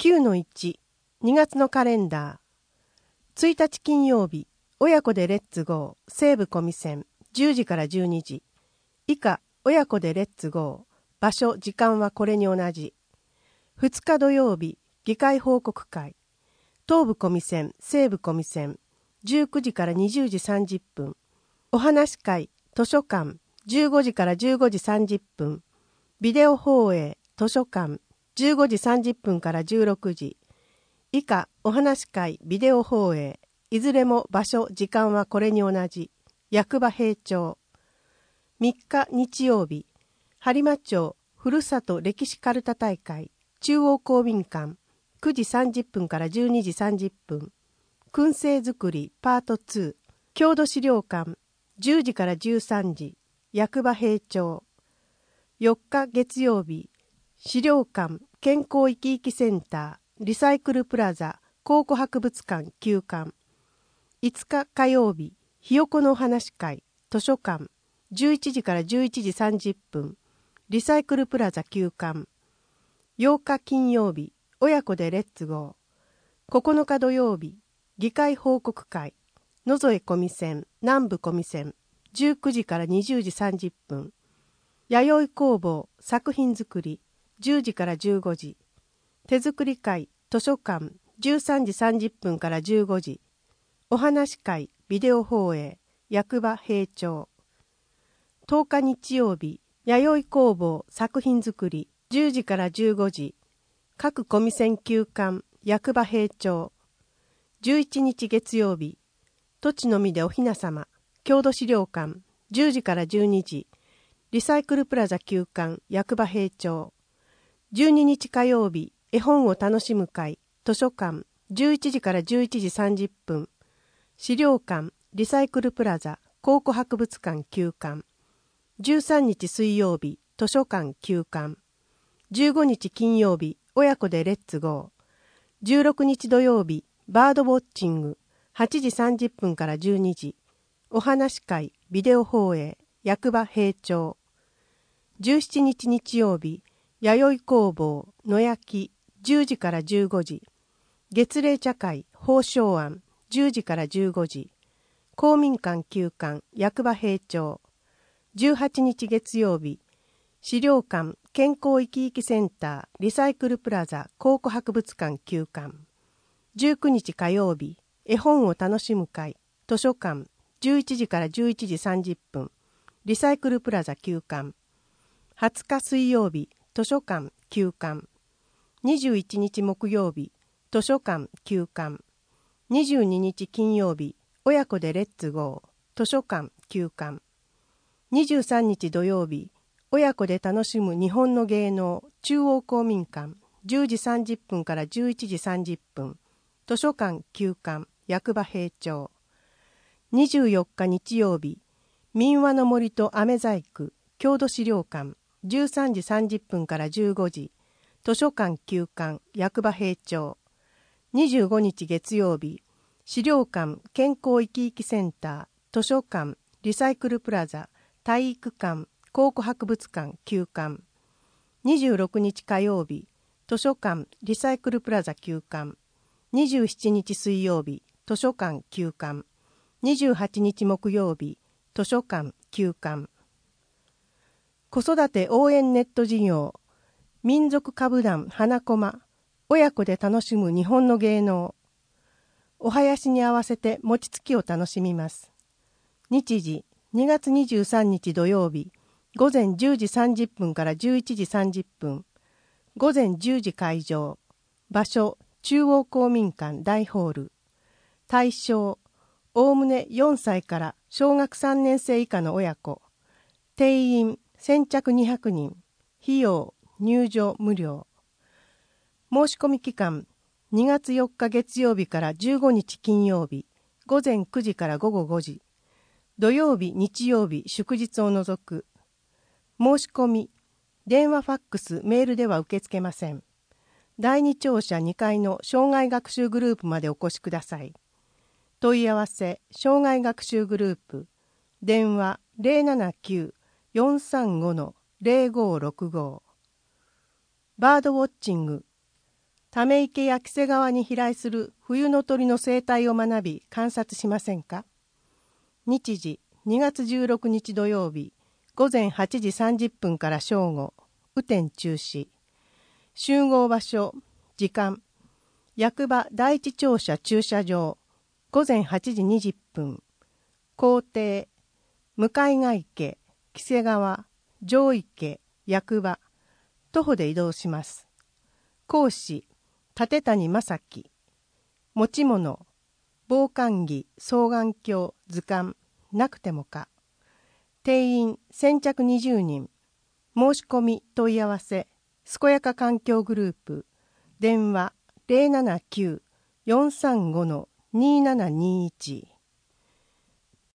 9-1、2月のカレンダー。1日金曜日、親子でレッツゴー、西武小見線、10時から12時。以下、親子でレッツゴー、場所、時間はこれに同じ。2日土曜日、議会報告会。東武小見線、西武小見線、19時から20時30分。お話会、図書館、15時から15時30分。ビデオ放映、図書館、15時30分から16時。以下、お話会、ビデオ放映。いずれも場所、時間はこれに同じ。役場平町。3日日曜日、播磨町ふるさと歴史かるた大会、中央公民館、9時30分から12時30分。燻製作りパート2、郷土資料館、10時から13時。役場平町。4日月曜日、資料館、健康いきいきセンター、リサイクルプラザ、考古博物館休館。5日火曜日、ひよこのお話会、図書館、11時から11時30分、リサイクルプラザ休館。8日金曜日、親子でレッツゴー。9日土曜日、議会報告会、野添小見線、南部小見線、19時から20時30分。弥生工房、作品作り、10時から15時。手作り会、図書館、13時30分から15時。お話会、ビデオ放映、役場平町。10日日曜日、弥生工房、作品作り、10時から15時。各小見線休館、役場平町。11日月曜日、土地の実でお雛様、郷土資料館、10時から12時。リサイクルプラザ休館、役場平町。12日火曜日、絵本を楽しむ会、図書館、11時から11時30分。資料館、リサイクルプラザ、考古博物館休館。13日水曜日、図書館休館。15日金曜日、親子でレッツゴー。16日土曜日、バードウォッチング、8時30分から12時。お話会、ビデオ放映、役場平町。17日日曜日、弥生工房、野焼き、10時から15時。月例茶会、宝生庵、10時から15時。公民館休館、役場平町。18日月曜日、資料館、健康いきいきセンター、リサイクルプラザ、考古博物館休館。19日火曜日、絵本を楽しむ会、図書館、11時から11時30分。リサイクルプラザ休館。20日水曜日、図書館休館。21日木曜日、図書館休館。22日金曜日、親子でレッツゴー、図書館休館。23日土曜日、親子で楽しむ日本の芸能、中央公民館、10時30分から11時30分。図書館休館、役場平町。24日日曜日、民話の森と飴細工、郷土資料館、13時30分から15時。図書館休館、役場平町。25日月曜日、資料館、健康いきいきセンター、図書館、リサイクルプラザ、体育館、考古博物館休館。26日火曜日、図書館、リサイクルプラザ休館。27日水曜日、図書館休館。28日木曜日、図書館休館。子育て応援ネット事業、民族歌舞団花駒、親子で楽しむ日本の芸能。お囃子に合わせて餅つきを楽しみます。日時、2月23日土曜日、午前10時30分から11時30分。午前10時会場。場所、中央公民館大ホール。対象、おおむね4歳から小学3年生以下の親子。定員、先着200人。費用、入場無料。申し込み期間、2月4日月曜日から15日金曜日、午前9時から午後5時。土曜日、日曜日、祝日を除く。申し込み、電話ファックス、メールでは受け付けません。第2庁舎2階の障害学習グループまでお越しください。問い合わせ、障害学習グループ。電話 079-435-0565。バードウォッチング。 ため池や黄瀬川に飛来する冬の鳥の生態を学び観察しませんか。日時2月16日土曜日午前8時30分から正午、雨天中止。集合場所、時間、役場第一庁舎駐車場、午前8時20分。校庭、向ヶ池、黄瀬川、上池、役場、徒歩で移動します。講師、立谷正樹。持ち物、防寒着、双眼鏡、図鑑、なくてもか。定員先着20人。申し込み問い合わせ、健やか環境グループ。電話079-435-2721。